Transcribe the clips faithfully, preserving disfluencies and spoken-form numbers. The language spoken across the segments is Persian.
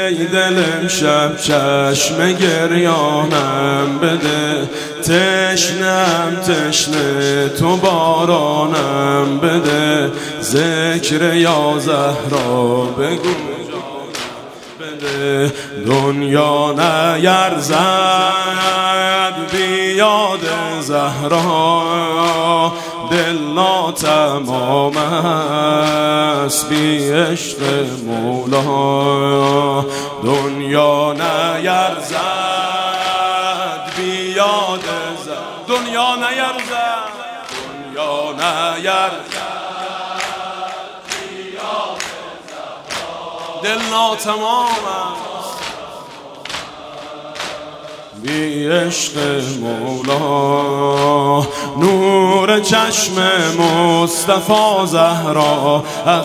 ای دل امشب چشم گریانم بده، تشنم تشنه تو بارانم بده، ذکر یا زهرا بگو بده. دنیا نیرزد بیاد زهرا، دل ناتمام است بی عشق مولا. دنیا نیرزد بیاد زهرا، دنیا نیرزد، دنیا نیرزد بیاد زهرا، دل ناتمام است بی عشق مولا. نور چشم مصطفی زهرا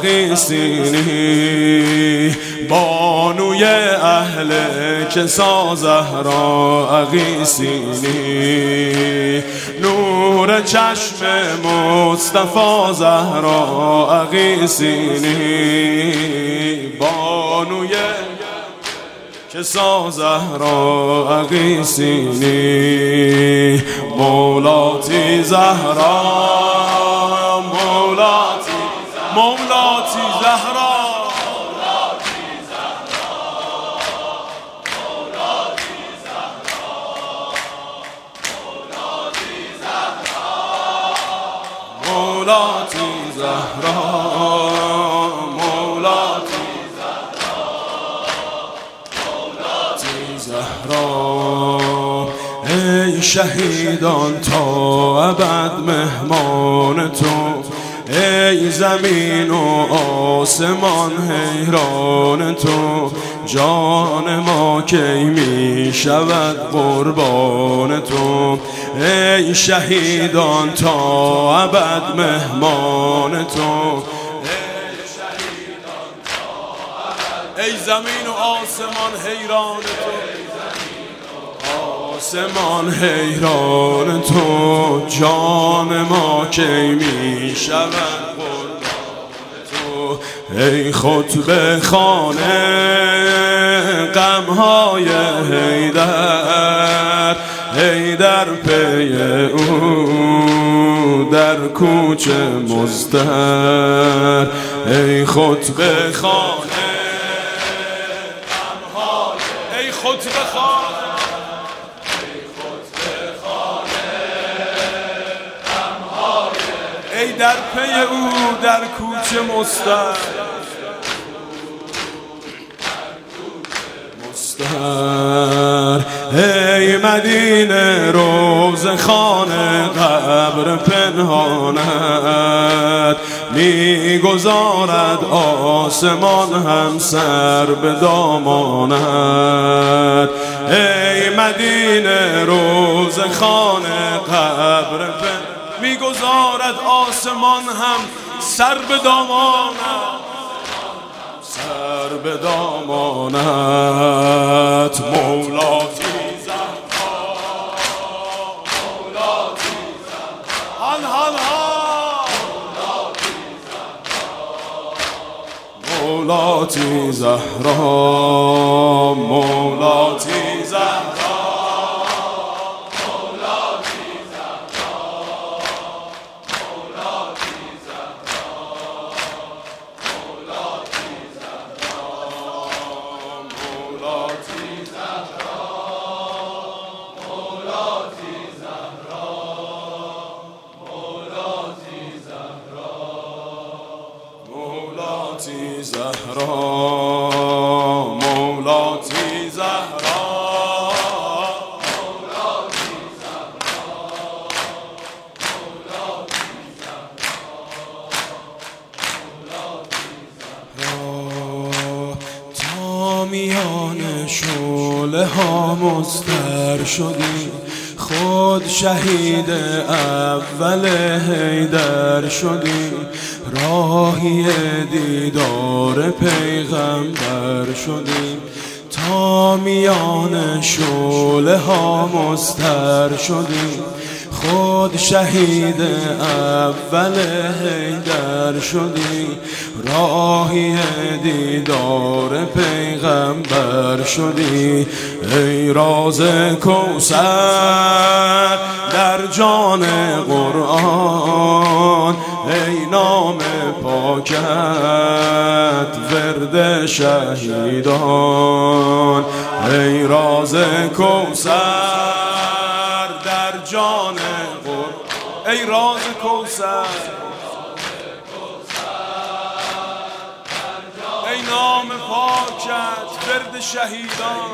عقیسینی، بانوی اهل کسا زهرا عقیسینی. نور چشم مصطفی زهرا عقیسینی، بانوی کسا زهرا عقیسینی. مولاتی زهرا، مولاتی مولاتی زهرا، مولاتی زهرا، مولاتی زهرا. ای شهیدان تا ابد مهمان تو، ای زمین و آسمان حیران تو، جان ما کی می شود قربان تو. ای شهیدان تا ابد مهمان تو، ای زمین و آسمان حیران تو، آسمان حیران تو، جان ما کی می شود قربان تو. ای خطبه خانه غمهای حیدر، حیدر پی او در کوچه مزدر. ای خطبه خانه، ای خطبه خانه، ای خطبه خانه غمهای، ای در پی او در کوچه مستر مستر. ای مدینه روز خانه قبر پنهانت، میگذارد آسمان هم سر به دامانت. ای مدینه روز خانه قبر پنهانت، میگذارد آسمان هم سر به دامانت، سر به دامانت. مولاتی زهرا، مولاتی زهرا، هن هن هن، مولاتی زهرا، مولاتی زهرا، مولاتی زهرا، مولاتی زهرا، مولاتی زهرا. تا میان شعله ها مضطر شدی، خود شهید اول حیدر شدی. راهی دیدار پیغمبر شدی، تا میان شعله ها مضطر شدی. خود شهید اول حیدر شدی، راهی دیدار پیغمبر شدی. ای راز کوثر در جان قرآن، ای نام پاکت ورد شهیدان. ای راز کوثر در جان قرآن، ای راز کوثر، ای نام پاکت ورد شهیدان.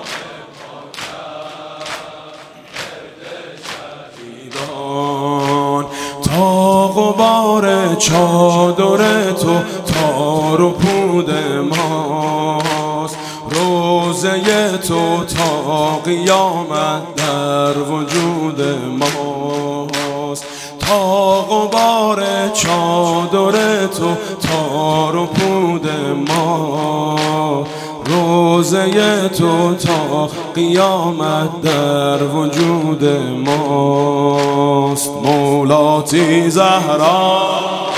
تا غبار چادر تو تار و پود ماست، روزه تو تا قیامت در وجود ماست. تا غبار چادر تو تار و پود ما، روزه تو تا قیامت در وجود ماست. مولاتی زهرا،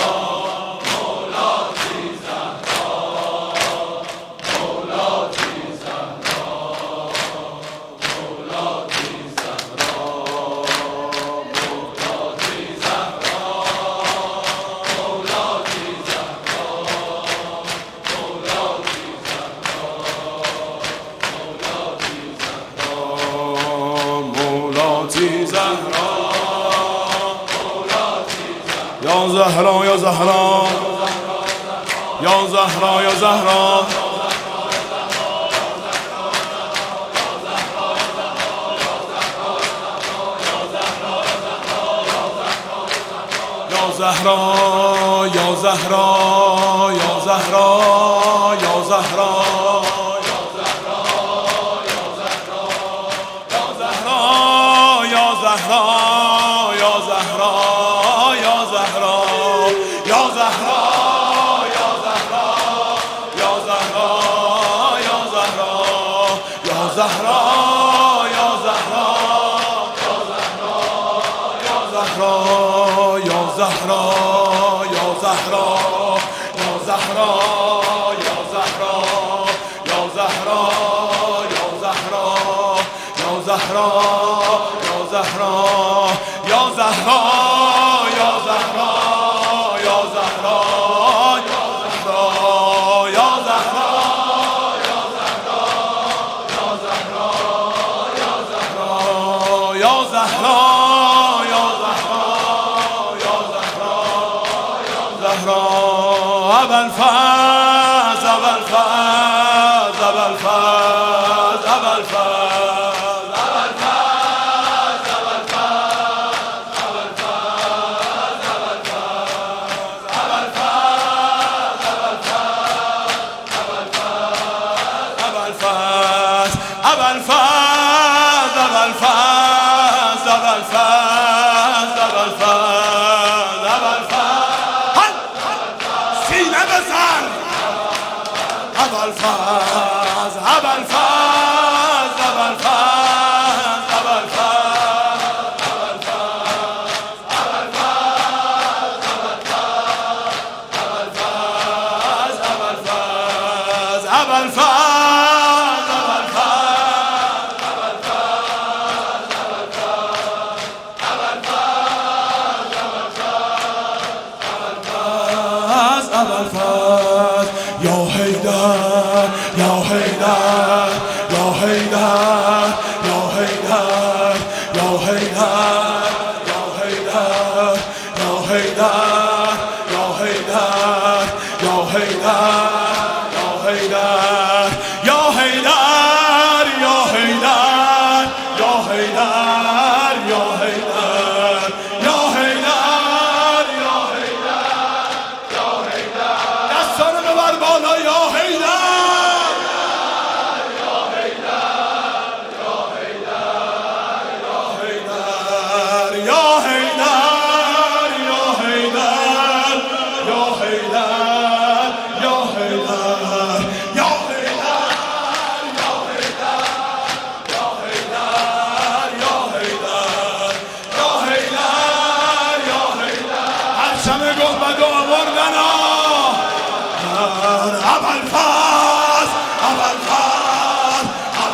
یا زهرا یا زهرا یا زهرا یا زهرا یا زهرا یا زهرا یا زهرا یا زهرا زهرا یا زهرا یا زهرا یا زهرا یا زهرا یا زهرا یا زهرا یا زهرا یا زهرا یا زهرا یا زهرا یا زهرا یا زهرا یا زهرا ابوالفضل ابوالفضل ابوالفضل ابوالفضل یا حیدر یا حیدر یا حیدر یا حیدر یا حیدر یا حیدر یا حیدر یا حیدر یا حیدر یا حیدر یا حیدر یا حیدر یا حیدر یا حیدر یا حیدر یا حیدر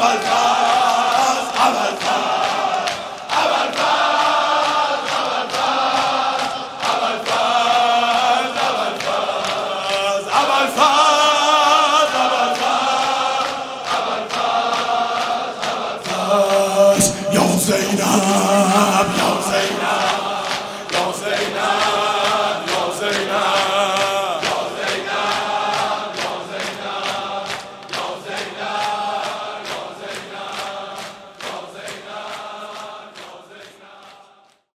یا زینب یا